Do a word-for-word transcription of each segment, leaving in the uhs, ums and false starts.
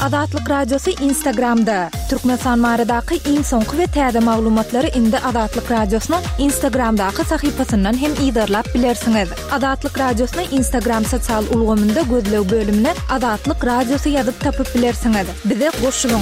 Azatlyk Radiosu Instagramda. Türkmenistan maradaky iň soňky we täze maglumatlary indi Azatlyk Radiosynyň Instagramdaky sahypasyndan hem ýa-da bilersiňiz. Azatlyk Radiosynyň Instagram sosial ulgamynda gözlew bölümine Azatlyk Radiosu ýazyp tapyp bilersiňiz. Bize goşulyň.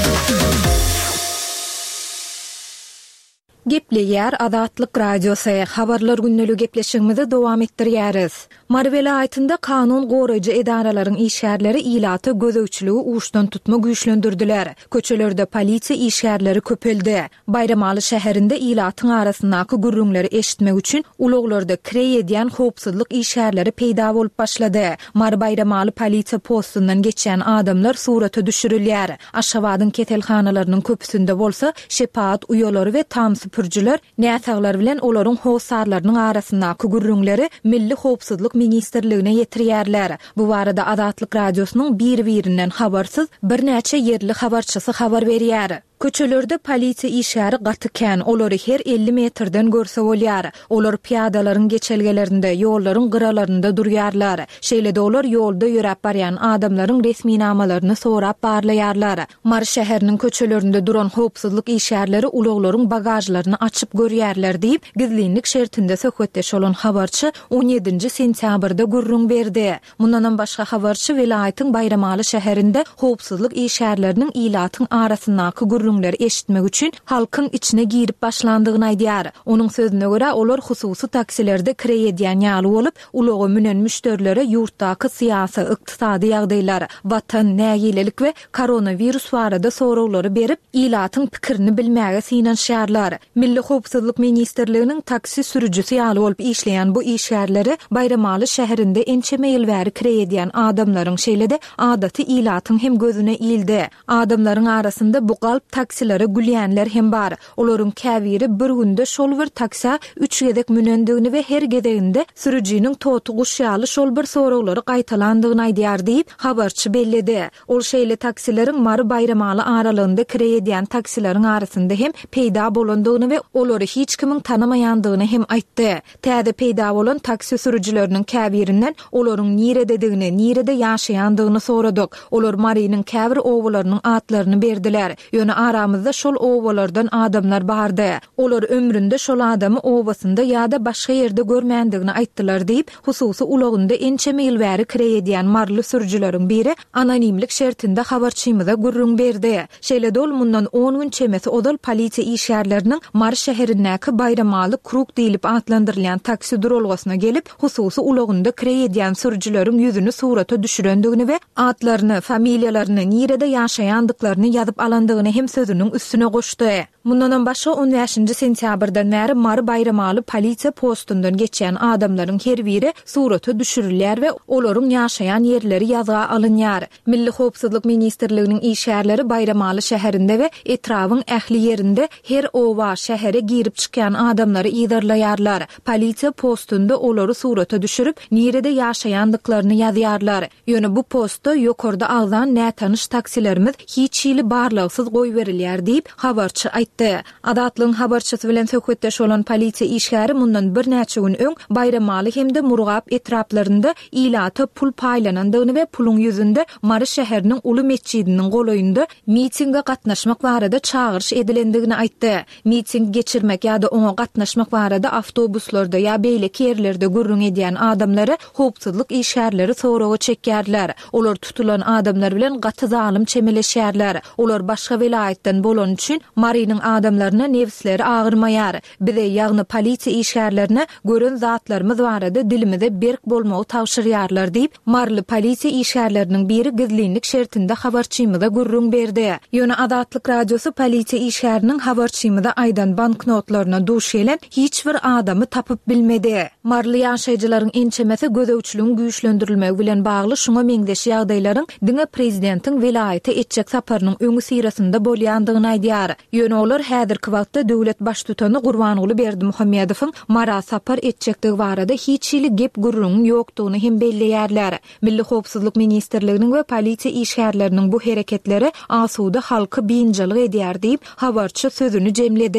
Gepleýär Azatlyk Radiosu habarlar günnülük gepleşigimizi dowam etdirýäris. Marwela aýtynda kanun goraýjy edaralaryň işgärleri ilaty gözegçiligi uşdan tutma güýçlendirdiler. Köçelerde polisiýa işgärleri köpeldi. Bayramaly şäherinde ilatyň arasyndaky gürrüňleri eşitmek üçin ulaglarda kirey edýän howpsuzlyk işgärleri peýda bolup başlady. Mar Bayramaly polisiýa postundan geçen adamlar surata düşürilýär. Aşgabatyň ketelhanalarynyň köpüsinde bolsa şepaat uýalary we tam süpürjüler näsaglar bilen olaryň howsarlarynyň arasyndaky gürrüňleri Milli Howpsuzlyk Ministrligine ýetirýärler. Bu barada Azatlyk Radiosynyň bir-birinden habarsyz bir näçe yerli habarçysy habar berýär. Köçelerde polisiýa işgäri gatyken olary her elli metrden görse bolýar. Olar piýadalaryň geçelgelerinde, ýollaryň gyralarynda durýarlar. Şeýle-de olar ýolda ýörep barýan adamlaryň resmi namalaryny sorap barlaýarlar. Mar şäheriniň köçelerinde duran howpsuzlyk işgärleri ulaglaryň bagajlaryny açyp görýärler diýip gizlinlik şertinde söhbetdeş bolan habarçy on ýedinji sentýabrda gürrüň berdi. Mundan başga habarçy welaýatyň Bayramaly şäherinde howpsuzlyk işgärleriniň ilatyň arasyndaky gürrüňleri eşitmek üçin halkyň içine girip başlandygyny aýdýar. Onuň sözüne görä olar hususy taksilerde kirey edýän ýaly bolup, ulagy münen müşterileri ýurtdaky syýasy, ykdysady ýagdaýlar, watan nägilelik we koronavirus barada soraglary berip, ilatyň pikirini bilmäge synanşýarlar. Milli Howpsuzlyk Ministrliginiň taksi sürüjüsi ýaly bolup işleýän bu işgärleri Bayramaly şäherinde ençe meýil bäri kirey edýän adamlaryň şeýle-de adaty ilatyň hem gözüne ildi. Adamlaryň arasynda bu galp taksilere gülýänler hem bar. Olaryň käbiri bir günde şol bir taksa üç gedek münendigini we her gedeginde sürüjiniň totu guşýaly şol bir soraglary gaýtalandygyny aýdýar diýip habarçy belledi. Ol şeýle taksileriň Mary Bayramaly aralygynda kirey edýän taksileriň arasynda hem peýda bolandygyny we olary hiç kimiň tanamaýandygyny hem aýtdy. Täze peýda bolan taksi sürüjileriniň käbirinden olaryň nirededigini, nirede ýaşaýandygyny soradyk. Olar Marynyň käbir owlarynyň atlaryny berdiler. Ýöne aramyzda şol owalardan adamlar bardy. Olar ömründe şol adamy owasynda ýa-da başga ýerde görmändigini aýtdylar diýip hususy ulagynda ençe meýil bäri kirey edýän marly sürüjileriň biri anonimlik şertinde habarçymyza gürrüň berdi. Şeýle dol mundan on gün çemesi odal polisiýa işgärleriniň Mar şäherindäki Bayramaly krug diýilip atlandyrylýan taksi duralgasyna gelip hususy ulagynda kirey edýän sürüjileriň ýüzüni surata düşürendigini we atlaryny, familiýalaryny, nirede ýaşaýandyklaryny ýazyp alandygyny hem sözünün üstüne goşdy. Mundan başga on beşinji sentýabrdan bäri Mar Bayramaly polisiýa postundan geçen adamlaryň her biri surata düşürilýär we olaryň ýaşaýan ýerleri ýazga alynýar. Milli Howpsuzlyk Ministrliginiň işgärleri Bayramaly şäherinde we etrawyň ähli ýerinde her owa şähere girip çykýan adamlary ýydarlaýarlar. Polisiýa postunda olary surata düşürip nirede ýaşaýandyklaryny ýazýarlar. Ýöne bu postda ýokarda agzan nätanyş taksilerimiz hiç ýyly barlygsyz goý berilýär diýip habarçy aýtdy. Azatlyň habarçysy bilen söhbetdeş bolan polisiýa işgäri mundan bir näçe gün öň Bayramaly hemde Murgap etraplarynda ilaty pul paýlanandygyny we puluň ýüzünde Mary şäheriniň uly mesçidiniň golaýynda mitinge gatnaşmak barada çağırış edilendigini aýtdy. Miting geçirmek ýa-da oňa gatnaşmak barada awtobuslarda ýa beýleki ýerlerde gürrüň edýän adamlary howpsuzlyk işgärleri soragy çekýärler. Olar tutulan adamlar bilen gaty zalym çemeleşýärler. Olar başga welaýatdan bolan üçin Marynyň adamlaryna nefsleri ağırmaýar. Bize ýagny polisiýa işgärlerine gören zatlarymyz barada dilimize berk bolmagy tawşyrýarlar diýip Marly polisiýa işgärleriniň biri gizlinlik şertinde habarçymyza gürrüň berdi. Ýöne Azatlyk Radiosu polisiýa işgäriniň habarçymyza aýdan banknotlaryna duş gelen hiç bir adamy tapyp bilmedi. Marly ýaşaýjylaryň ençemesi gözegçiligiň güýçlendirilmegi bilen bagly şuňa meňdeş ýagdaýlaryň diňe prezidentiň welaýaty etjek saparynyň öňü sirasynda bolýandygyny aýdýar. Ýöne olar häzirki wagtda döwlet baş tutany Gurbanuly Berdimuhammedowyň Mara sapar etjekdigi barada hiç ýyly gep gürrüň ýokdugyny hem belleýärler. Milli Howpsuzlyk Ministrliginiň we polisiýa işgärleriniň bu hereketleri asuda halky biňjalyk edýär diýip habarçy sözüni jemledi.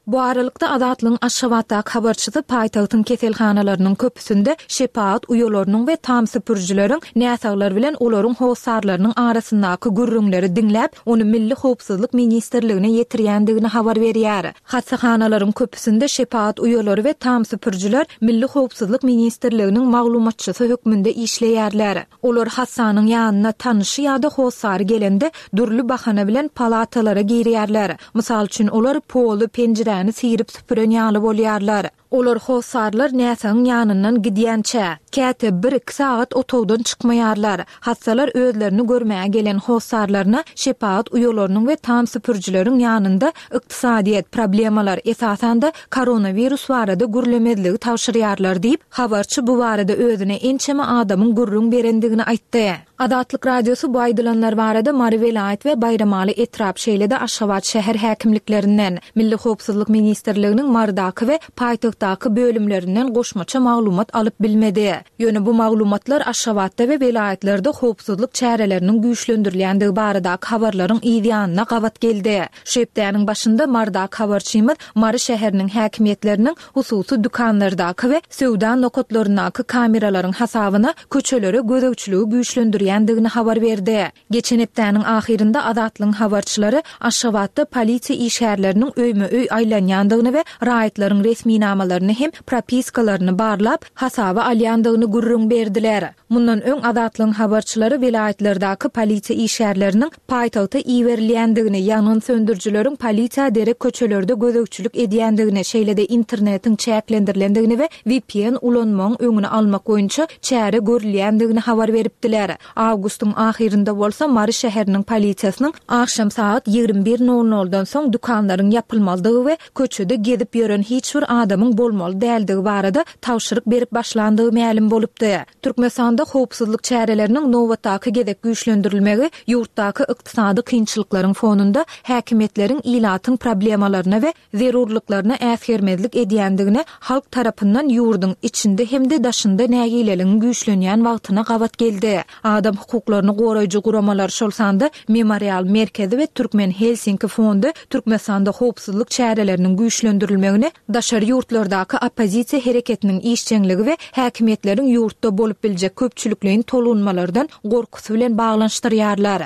Bu aralykda Azatlygyň Aşgabatdaky habarçysy paýtagtyň keselhanalarynyň köpüsinde şepaat uýalarynyň we tam süpürjüleriň näsaglar bilen olaryň howsarlarynyň arasyndaky gürrüňleri diňläp, onu Milli Howpsuzlyk Ministrligine ýetirýändigini habar berýär. Hassahanaların köpüsinde şepaat uýalary we tam süpürjüler Milli Howpsuzlyk Ministrliginiň maglumatçysy hökmünde işleýärler. Olar hassanyň ýanyna tanyşy ýa-da howsary gelende durly bahana bilen palatalara girýärler. Mysal üçin olar polu penjireni sirip süpüren ýaly bolýarlar. Olar howsarlar näsaň ýanyndan gidýänçä käte bir iki saat otowdan çykmaýarlar. Hassalar özlerini görmäge gelen howsarlaryna şepaat uýalarynyň we tam süpürjüleriň ýanynda ykdysadiýet problemalar esasen de koronavirus barada gürlemedligi tawşyrýarlar diýip habarçy bu barada özüne ençeme adamyň gürrüň berendigini aýtdy. Adatlyk radiosu bu aýdylanlar barada Mary Velayat we Bayramaly etrap şeýlede Aşgabat şäher häkimliklerinden, Milli Howpsuzlyk Ministrliginiň Mardaky we paýtagtdaky bölümlerinden goşmaça maglumat alyp bilmedi. Ýöne bu maglumatlar Aşgabatda we welaýatlerde howpsuzlyk çäreleriniň güýçlendirilýändigi baradaky habarlaryň ýa-da gawat geldi. Şeýpdäniň başynda Mardak habarçymyz Mary şäheriniň häkimiýetleriniň hususy dükanlardaky we söwda nokotlarynaky kameralaryň hasabyna köçelere gözegçiligi güýçlendirýändigini habar berdi. Geçen hepdäniň ahirinde Azatlygyň habarçylary Aşgabatda polisiýa işgärleriniň öýme-öý aýlanýandygyny we raýatlaryň resmi namalaryny hem propiskalaryny barlap hasaba alýandygyny gürrüň berdiler. Mundan öň Azatlygyň habarçylary welaýatlardaky polisiýa işgärleriniň paýtagta iýerilýändigini, ýanyň söndürjüleriň polisiýa derek köçelerde gözegçilik edýändigini, şeýlede internetiň çäklendirilýändigini we V P N ulanmagyň öňüni almak boýunça çäre görülýändigini habar beripdiler. Awgustyň ahirinde bolsa Mary şäheriniň polisiýasynyň akşam saat ýigirme bir nol noldan soň dukanlaryň ýapylmaldygy we köçede gezip ýören hiç bir adamyň bolmaly däldigi barada tawşyryk berip başlandygy ma'lum bolupdy. Türkmenistanda howpsuzlyk çäreleriniň nowatdaky gezek güýçlendirilmegi ýurtdaky ykdysady kynçylyklaryň fonunda häkimetleriň ilatyň problemalaryna we zerurlyklaryna äsgermezlik edýändigine halk tarapyndan ýurduň içinde hemde daşynda nägileligiň güýçlenýän wagtyna gawat geldi. Adam hukuklaryny goraýjy guramalar şolsanda Memorial Merkezi we Türkmen Helsinki fondu Türkmenistanda howpsuzlyk çäreleriniň güýçlendirilmegini daşary ýurtlardaky opozisiýa hereketiniň işçenligi we häkimetleriň ýurtda bolup biljek köpçülikliň tolunmalardan gorkusy bilen baglanşdyrýarlar.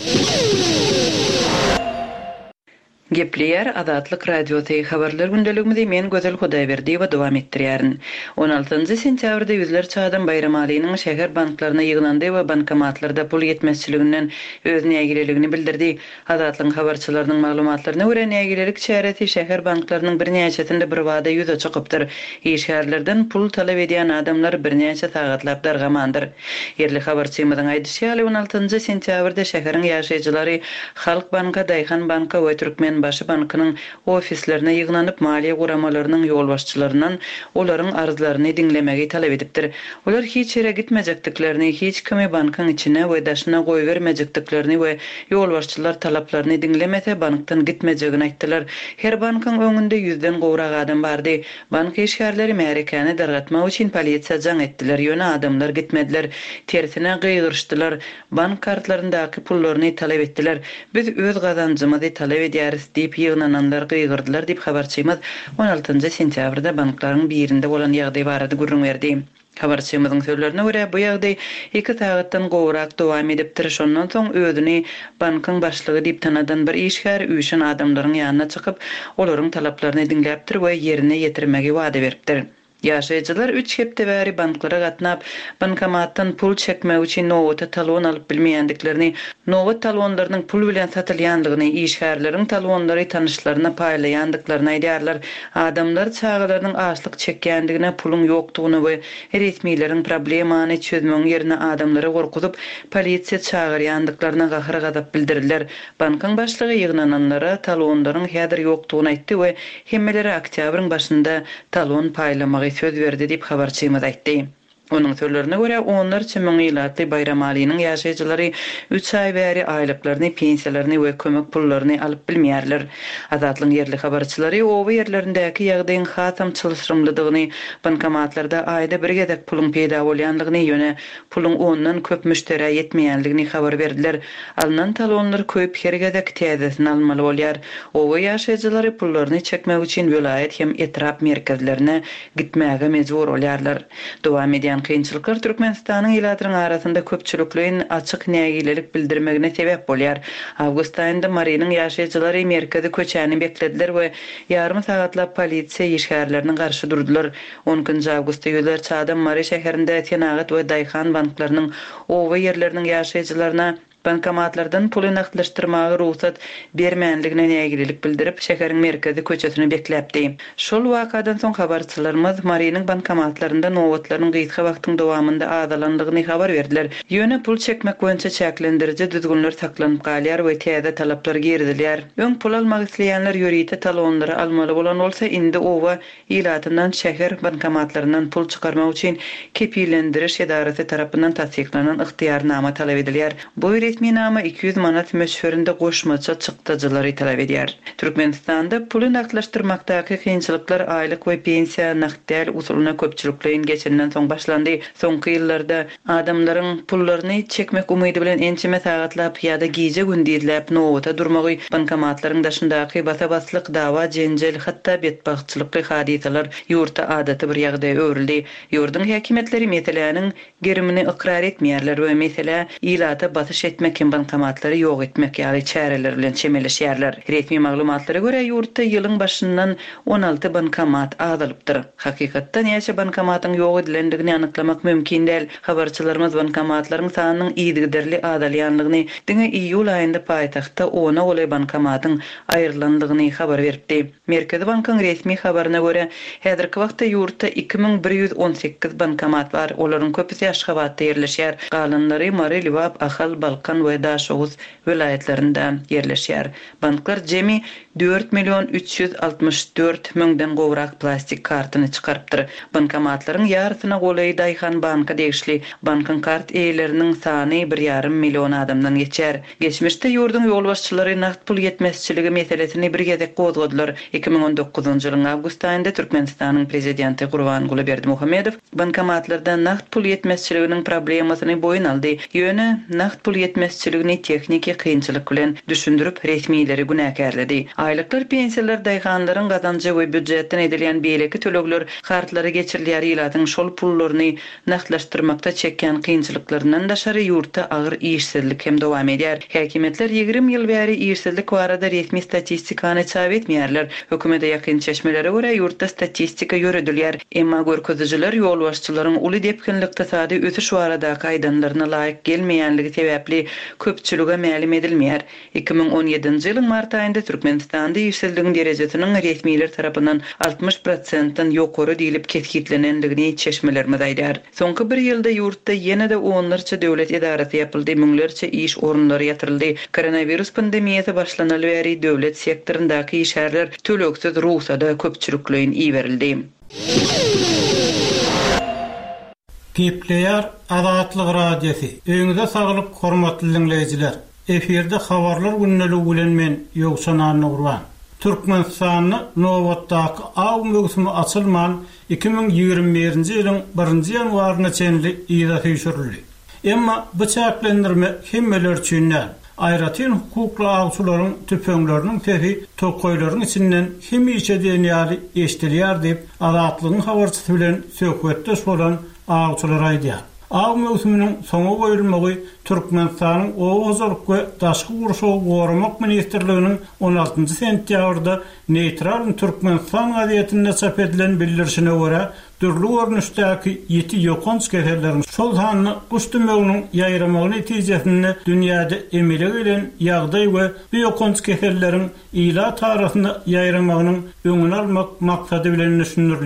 Gepleyer Azatlyk radiosyny habarlar gündeligimizde men Gözel Hudaýberdi we dowam etdirýärin. on altynjy sentýabrda ýüzlerçe adam Bayramalynyň şäher banklaryna ýyglandy we bankomatlarda pul ýetmezçiliginden öz nägileligini bildirdi. Azatlygyň habarçylarynyň maglumatlaryna görä nägilelik çäresi şäher banklarynyň bir näçesinde bir wada ýüze çykypdyr. Işgärlerden pul talap edýän adamlar bir näçe sagatlap dargamandyr. Yerli habarçymyzyň aýdysy on altynjy sentýabrda şäheriň ýaşaýjylary Halk banka, Daýhan banka we Türkmen Başı bankynyň ofislerine ýygnanyp maliýe guramalarynyň ýolbaşçylaryndan olaryň arzlaryny diňlemegi talap edipdir. Olar hiç ýere gitmejekdiklerini, hiç kimi bankyň içine we daşyna goý bermejekdiklerini we ýolbaşçylar talaplaryny diňlemese bankdan gitmejegini aýtdylar. Her bankyň öňünde ýüzden gowrak adam bardy. Bank işgärleri märekeni dargatmak üçin polisiýa jaň etdiler. Ýöne adamlar gitmediler. Tersine gıýgyrşdylar. Bank kartlaryndaky pullaryny talap etdiler. Biz öz gazanjymyzy talap edýäris diýip ýygnananlar gıýgyrdylar diýip habarçymyz on altynjy sentýabrda banklaryň birinde bolan ýagdaý barada gürrüň berdi. Habarçymyzyň sözlerine görä bu ýagdaý iki sagatdan gowrak dowam edipdir. Şondan soň özüni bankyň başlygy diýip tanadan bir işgär üçin adamlaryň ýanyna çykyp, olaryň talaplaryny diňläpdir we ýerine ýetirmegi wada beripdir. Ýaşaýjylar üç hepde bäri banklara gatnap, bankomatdan pul çekmek üçin nowata talon alyp bilmeýändiklerini, nowat talonlarynyň pul bilen satylýandygyny, işgärleriň talonlary tanyşlaryna paýlaýandyklaryny aýdýarlar. Adamlar çağalarynyň açlyk çekýändigine, pulun ýokdugyny we resmiýetiň problemany çözmeň ýerine adamlary gorkutup, polisiýa çağırýandyklaryna gahyr gadap bildirildiler. Bankyň başlygy ýygnananlara talonlaryň häzir ýokdugyny aýtdy we hemmeleri oktýabryň başynda talon paýlamagy söz berdi diýip habarçymyz aýtdy. Onun sözlerine göre onlar çemin ilatly bayram alynyň ýaşaýjylary üç ay bäri aýlyklaryny, pensiýalaryny we kömek pullaryny alyp bilmeýärler. Azatlyň yerli habarçylary owa yerlerindäki ýagdaýyň hasam çylşyrymlydygyny, bankomatlarda aýda bir gezek pulun peýda bolýanlygyny ýöne pulun ondan köp müşteri ýetmeýänligini habar berdiler. Alynan talonlar köp her gezek täzesini almaly bolýar. Owa ýaşaýjylary pullaryny çekmek üçin welaýet hem etrap merkezlerine gitmäge mejbur bolýarlar. Dowam edýän kynçylyklar Türkmenistanyň ýylaryň arasynda köpçülikliň açyk nägilelik bildirmegine sebäp bolýar. Awgust aýynda Marynyň ýaşaýjylary merkezi köçäni beklediler we ýarym sagatlap polisiýa işgärlerini garşy durdular. onunçy awgustda ýüzler çadan Mary şäherinde Tenagat we Daýhan banklarynyň owa ýerleriniň ýaşaýjylaryna bankomatlardan pul naklaşdyrmagy ruhsat bermänligine nägilelik bildirip şäheriň merkezi köçesini bekläpdi. Şol wakadan soň habarçylarymyz Marynyň bankomatlarynda nowatlaryň gyýtga wagtyň dowamında adalandygyny habar berdiler. Ýöne pul çekmek boýunça çäklendiriji düzgünler saklanyp galýar we täze talaplar girdilýär. Öň pul almak isleýänler ýörite talonlary almaly bolan bolsa, indi owa ýylatyndan şäher bankomatlarynyň pul çykarmak üçin kepillendiriş edarasy tarapyndan tasdiklanan ygtyýarnama talap edilýär. Bu resminama iki yüz manat meşhurunda goşmaça çykdyjylary talap edýär. Türkmenistanda puly naklaşdyrmakdaky kynçylyklar aýlyk we pensiýa nakdäl usulyna köpçülikleýin geçenden soň başlandy. Soňky ýyllarda adamlaryň pullaryny çekmek umydy bilen ençeme sagatlap ýa-da giýje gündizläp nowata durmagy, bankomatlaryň daşyndaky basabaslyk dawa, jenjel, hatda betbagçylykly hadisalar ýurtda adaty bir ýagdaý öwrildi. Ýurdun häkimetleri meselelerini gerimini ikrar etmeýärler we mesele ýylata basyş etmek hem bankomatlary ýok etmek ýaly çäreler bilen çemeleşýärler. Resmi maglumatlara görä ýurtda ýylyň başyndan on alty bankomat azalypdyr. Hakykatda näçe bankomatyň ýok edilendigini anyklamak mümkin däl. Habarçylarymyz bankomatlaryň sanynyň ýygyderli azalýanlygyny, diňe iýul aýynda paýtagtda ona goly bankomatyň aýrylandygyny habar berdi. Merkezi bankyň resmi habaryna görä, häzirki wagtda ýurtda iki bin bir ýüz on sekiz bankomat bar. Olaryň köpüsi Aşgabatda ýerleşýär. Galanlary Mary, Liwap, Ahal, Balkan we Daşoğuz vilayetlerinde yerleşýär. Banklar jemi dört milyon üç yüz altmış dört müňden gowrak plastik kartyny çykarypdyr. Bankomatlaryň ýarsyna goly Daýhan banka degişli bankyň kart eýleriniň sany bir ýarym milyon adamdan geçer. Geçmişde ýurdun ýolbaşçylary nakt pul ýetmezçiligi meselesini bir gezek gozgadylar. iki bin on dokuzunçy ýylyň awgust aýynda Türkmenistanyň prezidenti Gurbanguly Berdimuhamedow bankomatlardan nakt pul ýetmezçiliginiň problemasyny boýun aldy. Ýöne nakt pul ýetmezçiligini tekniki kynçylyk bilen düşündirip resmiýleri günäkärledi. Aýlyklar, pensiýalar, daýhanlaryň gazanjy we büdjetden edilýän beýleki tölegler kartlary geçirilýär ýylatyň şol pullaryny naklaşdyrmakda çekýän kynçylyklaryndan daşary ýurtda agyr işsizlik hem dowam edýär. Häkimetler ýygrimi ýyl bäri işsizlik barada resmi statistikany çap etmeýärler. Hökümete ýakyn çeşmelere görä ýurtda statistika ýöredilýär. Emma görkezijler ýolbaşçylaryň uly depkinlikde sady ötüş baradaky aýdanlaryna laýyk gelmeýänligi sebäpli köpçülüge mälim edilmeýär. iki bin on ýedinçi ýylyň mart aýynda Türkmenistanda işsizligiň derejesiniň resmiýetler tarapyndan altmış prosentdan ýokary diýilip keskitlenendigini çeşmelerimiz aýdar. Soňky bir ýylda ýurtda ýene-de onlarça döwlet edarasy ýapyldy, müňlerçe iş orunlary ýatyryldy. Koronavirus pandemiýasy başlanaly bäri döwlet sektorundaky işgärler töleksiz ruhsada köpçülikleýin iýerildi. Gepleýär Azatlyk radiosi. Öňüňizde saglyk hormatly dinleýijiler. Eferde habarlar günneligi bilen men Ýogşan Nurwan. Türkmenistanyň nowatdaky aw mögsümi açylman iki bin ýygrimi birinçi ýylyň birinçi ýanwaryna çenli ýyla süýşürildi. Emma bu çäklendirme hemmeler üçin aýratyn hukukly awçylaryň tüpeňleriniň sesi tokoýlaryň içinden hemiýçe denýäli eşdilýär diýip Azatlygyň habarçysy bilen söhbetde bolan awçylar aýdýar. Aw mögsüminiň soňa goýulmagy Türkmenistanyň Owazlyk we Daşky Gurşawy Goramak Ministrliginiň on altyncı sentýabrda Neýtral Türkmenistan gazetinde çap edilen bildirişine görä, türlü görnüşdäki ýeti ýokanç keserleriň şol hanyny guşdymygynyň ýaýramagy netijesinde dünýäde emele gelen ýagdaý we bu ýokanç keserleriň ila tarasyny ýaýramagynyň öňüni almak maksady bilen düşünülýär.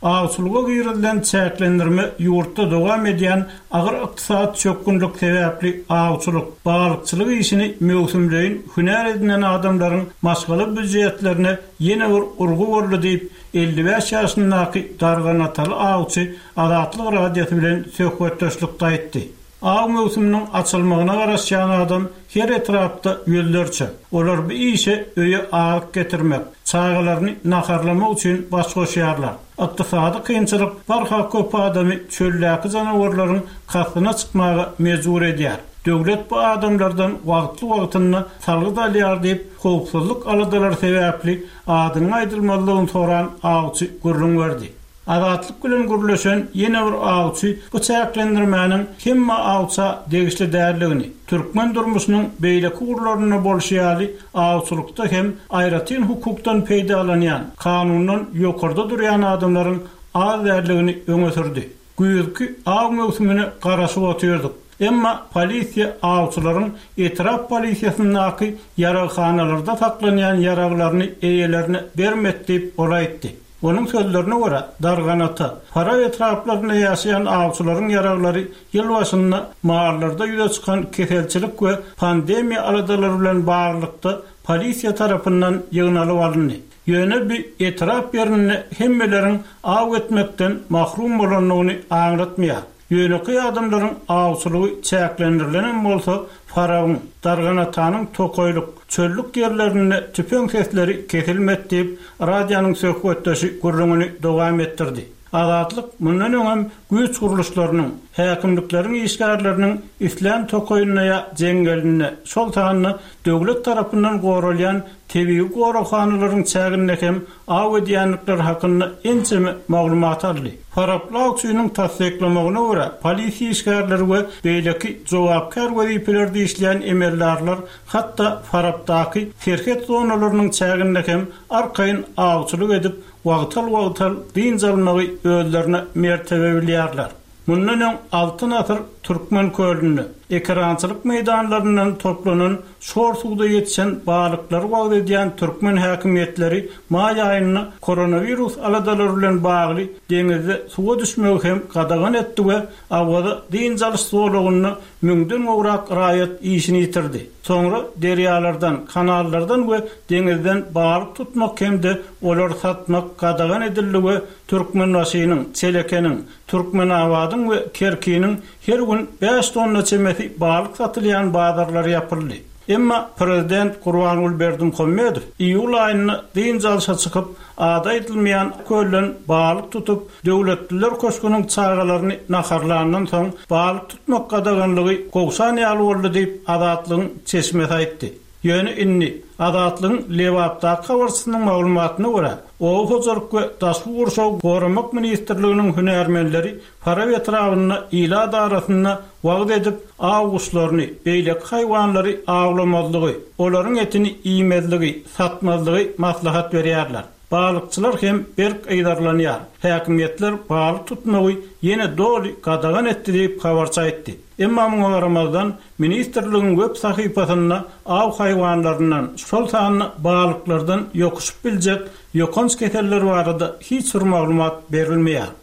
Awçylyga gyryldan çäklendirme ýurtda dowam edýän agyr ykdysat çökgünlük sebäpli awçylyk, balykçylyk işini möwsümleýin hünär edilen adamlaryň maşgaly büdjetlerine ýene bir urgu boldy diýip elli beş ýaşyndaky Dargan Ataly awçy Adatlyk radiosu bilen söhbetdeşlikde aýtdy. Aw möwsüminiň açylmagyna garaşan adam her etrapda ýöldürçi. Olar bu işe öýe agyk getirmek, çağalaryny naharlamak üçin baş goşýarlar. Ykdysady kynçylyk barha köp adamy çölläki janawarlaryň kasyna çykmagy mejbur edýär. Döwlet bu adamlardan wagtly wagtyny salgy dalýar diýip howpsuzlyk aladalar sebäpli adyny aýdylmalygyny soran awçy gurrun berdi. Adatlyk bilen gürleşen ýene bir awçy bu çäklendirmäniň hemme awça degişli därligini, türkmen durmuşynyň beýleki gurlaryna bolşýaly awçylykda hem aýratyn hukukdan peýdalanýan, kanundan ýokarda durýan adamlaryň az därligini öňe sürdi. Güýürki aw möwsümine garaşyp otyrdyk. Emma polisiýa awçylaryň etrap polisiýasynyňky yaragxanalarda saklanýan yaraglaryny eýelerine bermek diýip olaýtdy. Onun sözlerine göre Dargan Ata, para etraflarında yaşayan awçylaryň yaraglary ýyl başynda mahallarda ýüze çykan keselçilik we pandemiýa aladalary bilen baglykda polisiýa tarapyndan ýygnalyp alındy. Ýöne bir etraf ýerine hemmeleriň aw etmekden mahrum bolanyny aňlatmaýar. Ýöneki adamlaryň awçylygy çäklendirilenen bolsa, Farawn, Dargan Atanyň tokoýluk, çöllük ýerlerinde tüpeň sesleri kesilmek diýip radionyň söhbetdeşi gurrungyny dowam etdirdi. Adatlyk mundan öňem güýç guruluşlarynyň, häkimlikleriň işgärleriniň islam tokoýunyna jeňgeline, şol taýany döwlet tarapyndan goralýan tebii goraxanalaryň çäginde hem aw edýänlikler hakynda ençeme maglumat aldy. Faraplaw üçin tasdiklamagyna görä, polisiýa işgärleri we beýleki jogapkar wezifelerde işleýän emellerler hatda Farapdaky terhet zonalarynyň çäginde hem arkaýyn awçylyk edip wagtal-wagtal din zalmagy öýlerine mertebe bilýärler. Mundan öň altyn asyr türkmen köylüni, ekrançylyk meýdanlaryndan toplanan şor suwda ýetişen balyklar wagt edýän türkmen häkimetleri maý aýyny koronavirus aladalary bilen bagly deňizde suwa düşmegi hem gadagan etdi we awada din jalyş zorlugyny müňden gowrak raýat işini ýitirdi. Soňra derýalardan, kanallardan we deňizden balyk tutmak hemde olar satmak gadagan edildi we türkmen wasynyň, çelekeniň, türkmen awadyň we kerkiniň her gün beş tonna çemeti balyk satylýan bazarlar ýapyldy. Emma prezident Gurbanuly Berdimuhammedow iýul aýyny din jalşa çykyp ada edilmeýän kölden balyk tutup döwletliler köşküniň çağalaryny naharlandan soň balyk tutmak gadaganlygy gowsan ýaly boldy diýip adatlygyň çeşmesi aýtdy. Ýöne inni adatlygyň Lewapda kawarsynyň maglumatyna görä, o hozurk we daşwy gurşaw goramak ministrliginiň hünärmenleri para etrawyna ila darasyna wagt edip awguşlaryny, beýlek haýwanlary awlamadlygy, olaryň etini iýmezligi, satmazlygy maslahat berýärler. Balykçylar hem berk aýdarlanýar. Häkimetler balyk tutmagy ýene doly gadagan etdi diýip habarça aýtdy. Emma muňa garamazdan ministrligiň web sahypasynda aw haýwanlarynyň şol sany balyklardan ýokuşup biljek ýokanç keseller barada hiç bir maglumat berilmeýär.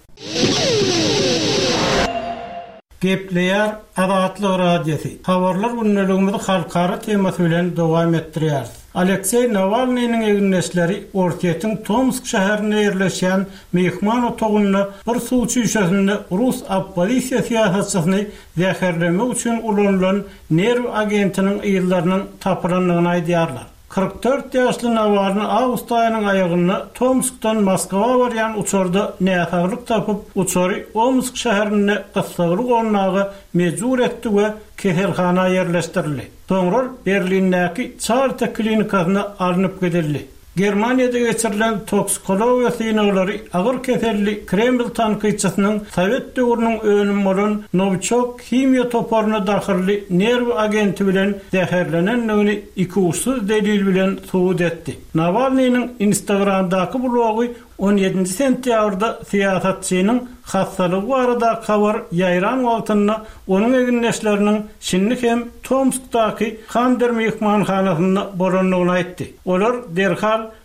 Gepleýär Adatlyk radiosu. Habarlar günneligimizi halkara temasy bilen dowam etdirýär. Aleksey Navalnyň eginleşleri Ortiýetiň Tomsk şäherine ýerleşýän mehman otagyna bir suwçy şäherinde Rus opposisiýa siýasatçysyny zäherlemek üçin ulanylan nerw agentiniň ýyllarynyň tapylanlygyny aýdýarlar. kırk dört ýaşly Navalny awgust aýynyň aýagyna Tomskdan Moskwa barýan uçurda nähaglyk tapyp uçury Omsk şäherine gysgalyk olmagy mejbur etdi we keselhana ýerleşdirildi. Soňra Berlindäki Charité klinikasyna alınıp gidildi. Germaniýada geçirilen toksikologiýa synagylary agyr keselli Kreml tanqyçysynyň Sowet döwrüniň önüm bolan Novichok himiýa toparyna dahily nerw agenti bilen zäherlenenligini iki uçsuz delil bilen subut etdi. Navalnyň Instagramdaky blogy on ýedinji sentýabrda siýasatçynyň hassalygy barada habar ýaýran wagtynda onuň eginleşleriniň şinlik hem Tomskdaky Kandar mehmanhanasyna boranlygyny aýtdy. Olar derhal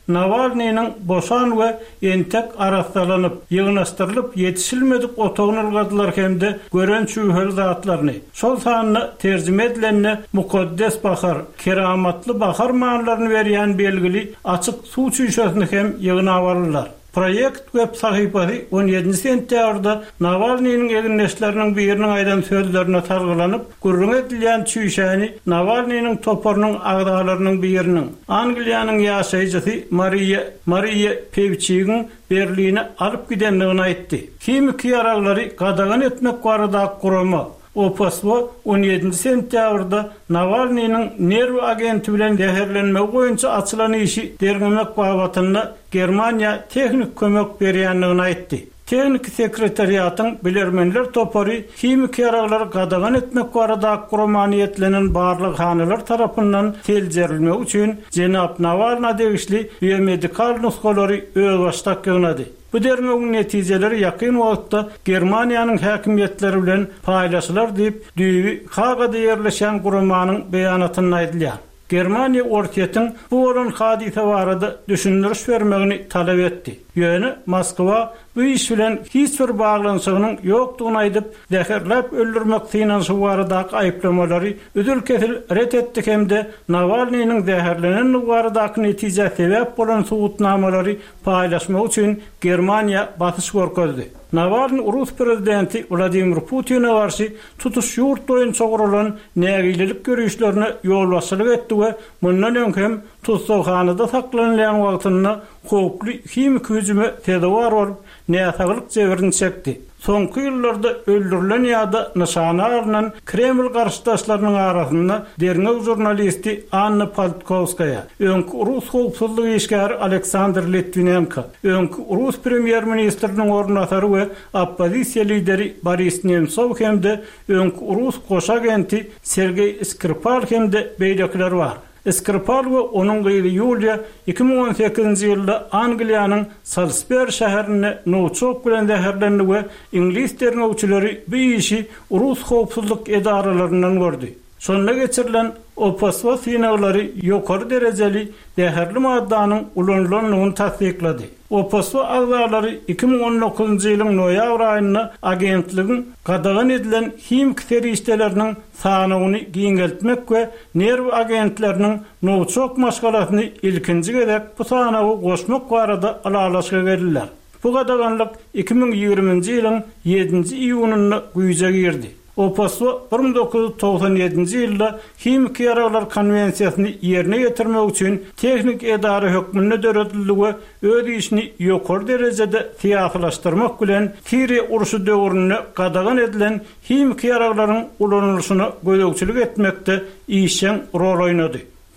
Navalny'nin boşan we entek arastalanyp, ýygnaşdyrylyp ýetişilmedik otogyny ılgadylar hemde gören çüýhel zatlaryny. Şol sanyny terjime edilenine Mukaddes Bahar, keramatly bahar manlaryny berýän belgili açyk suw çüýşesini hem ýygyna barlar. Proyekt web sahypasy on ýedinji sentýabrda Navalny'nin eginleşleriniň biriniň aýdan sözlerine targylanyp, gurrun edilýän çüýşäni Navalny'nin toparynyň agdalarynyň biriniň Angliýanyň ýaşaýjysy Maria Maria Pevçigin Berline alyp gidenligini aýtdy. Kimiki ýaraglary gadagan etmek barada gurulma Opaswa on ýedinji sentýabrda Navalny'nin nerw agenti bilen zäherlenme goýunça açylan işi derlemek babatyna Germaniýa teknik kömek berýänligini aýtdy. Teknik sekretariýatyň bilermenler topary kimik ýaraglary gadagan etmek barada gurmaniýetlenen barlyk hanylar tarapyndan teljerilmek üçin Jenap Navalny degişli biomedikal nusgalary öz başdak ýygnady. Bu dermegiň netijeleri ýakyn wagtda Germaniýanyň häkimiýetleri bilen paýlaşylar diýip düýbi Hagada ýerleşen gurmanyň beýanatyny aýdylýar. Germaniýa ortaýatyň bu bolan hadise barada düşündiriş bermegini talap etdi. Ýöne Moskwa bu iş bilen hiç bir baglanşygynyň ýokdugyny aýdyp, zäherläp öldürmek finansy baradaky aýplamary ödül kesil ret etdi hemde Navalny'nin zäherlenen baradaky netije sebäp bolan suwutnamalary paýlaşmak üçin Germaniýa batyş görkezdi. Navalny Rus prezidenti Vladimir Putin'e garşy tutuş ýurt boýunça gurulan nägililik görüşlerine ýolbaşçylyk etdi we mundan öňkem tutsaxanada saklanýan wagtyna howply kimik hüjüme tedawar bolup näsaglyk jeberini çekdi. Soňky ýyllarda öldürilen ýa-da nyşana alynan Kreml garşydaşlarynyň arasynda dernek jurnalisti Anna Politkovskaya, öňkü Rus howpsuzlyk işgäri Aleksandr Litvinenko, öňkü Rus premier ministriniň ornatary we oppozisiýa lideri Boris Nemtsov hemde öňkü Rus goş agenti Sergey Skripal hemde beýlekler bar. Skripal we onuň gyzy Yulia iki ming on sekizinji ýylda Angliýanyň Salisbury şäherine noçok bilen zäherlendi we ingliz derňewçileri bu işi Rus howpsuzlyk edaralarynyň gördi. Şonda geçirilen opaswa sinaglary ýokary derejeli zäherli maddanyň ulanylanyny tasdiklady. Opaswa agzalary iki ming on dokuzunji ýylyň noýabr aýynda agentligiň gadagan edilen himik terişdeleriniň sanyny giňeltmek we nerw agentleriniň noçok maşgalasyny ilkinji gezek bu sanawy goşmak barada alalaşga geldiler. Bu gadaganlyk iki ming ýygrimiňji ýylyň ýedinji iýunyna güýje girdi. Opaswa bir ming dokuz yüz togsan ýedinji ýylda Himik ýaraglar konwensiýasyny ýerine ýetirmek üçin teknik edara hökmüne döredildi we öz işini ýokary derejede tiýatlaşdyrmak bilen Siriýa uruşy döwrüne gadagan edilen himik ýaraglaryň ulanýyşyna gödökçilik etmekde işçiň rol oýnady.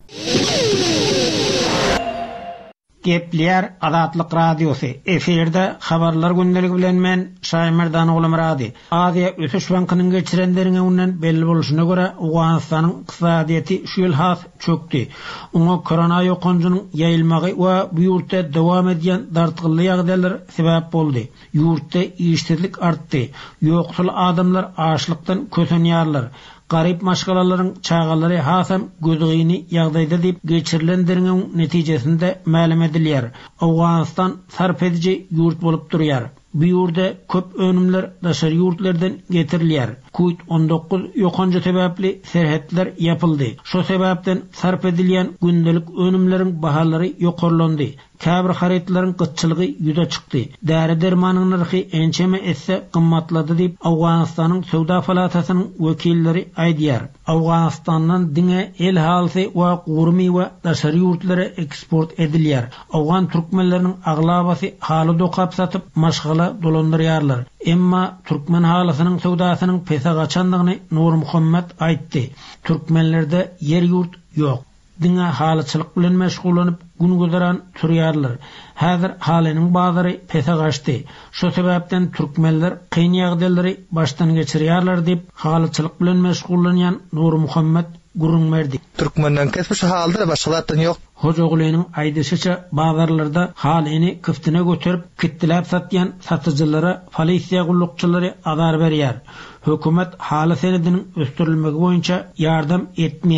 Gepler Adatlyk Radiosu. Eferde habarlar gündəligi bilen men Şaýmerdan oglum rady. Aziýa ösüş bankynyň geçirenlerine unden belli boluşuna görä Awganystanyň ykdysadyety şu ýyl has çökdi. Oňa korona ýokunjunyň ýaýylmagy we bu ýurtda dowam edýän dartgyly ýagdaýlar sebäp boldy. Ýurtda işsizlik artdy. Ýoksul adamlar açlykdan kösenýärler. Garip maşgalalaryň çağalary hasam gödügini ýagdaýda diýip geçirilenleriň netijesinde ma'lum edilýär. Awganystan sarp edici ýurt bolup durýar. Bu ýurda köp önümler daşary ýurtlardan getirilýär. kovid on dokuz ýokunja sebäpli serhetler ýapyldy. Şo sebäpden sarp edilýän gündelik önümleriň bahalary ýokarlandy. Käbir haritlaryň gytçylygy ýüze çykdy. Däri dermanyň narhy ençeme esse gymmatlady diýip Awganystanyň Sowda palatasynyň wekilleri aýdýar. Awganystandan diňe el halsy we gurmy we daşary ýurtlara eksport edilýär. Awgan türkmenleriniň aglabasy haly dokap satyp maşgala dolandyrýarlar. Emma türkmen halasynyň sowdasynyň pesa gaçandygyny Nur Muhammed aýtdy. Türkmenlerde yer ýurt ýok. Diňe halyçylyk bilen meşgullanyp gün gözeran türýärler. Häzir halynyň bazary pesa gaçdy. Şo sebäpden türkmenler kyn ýagdaýlary başdan geçirýärler diýip halyçylyk bilen meşgullanýan Nur Muhammed gurrun berdi. Türkmenlen kesmiş halda başgalardan ýok. Hojogulynyň aýdysyça bazarlarda halyny kyftine götürüp kitläp satýan satyjylara polisiýa gullukçylary azar berýär. Hökümet haly senediniň östürilmegi boýunça ýardam etmeýär.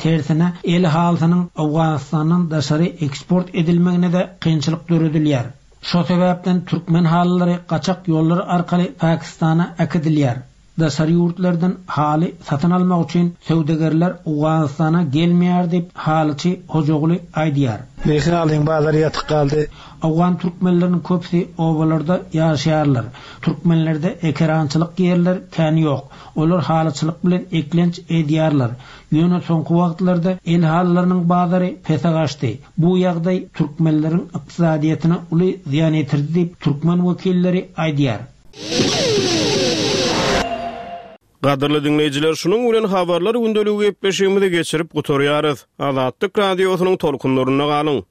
tersine el haltynyň Awganystanyň daşary eksport edilmegine de kynçylyk görülýär. Şo sebäpden türkmen hallary gaçak ýollary arkaly Pakistana akydylýar. Daşary ýurtlardan haly satyn almak üçin söwdegerler Awganystana gelmeýär diýip halyçy hojagly aýdýar. Lekin alyň bazary ýatyk galdy. Awgan türkmenleriniň köpsi owalarda ýaşaýarlar. Türkmenlerde ekerançylyk ýerler kän ýok. Olar halyçylyk bilen eklenç edýärler. Ýöne soňky wagtlarda el hallarynyň bazary pese gaçdy. Bu ýagdaý türkmenleriň ykdysadyýatyna uly ziýan etirdi diýip türkmen wekilleri aýdýar. Gaderly dinleyijiler, şunuň bilen habarlar gündöligi gepleşigimizi geçirip gutorýarys. Azatlyk radiosynyň tolkunlaryna galyň.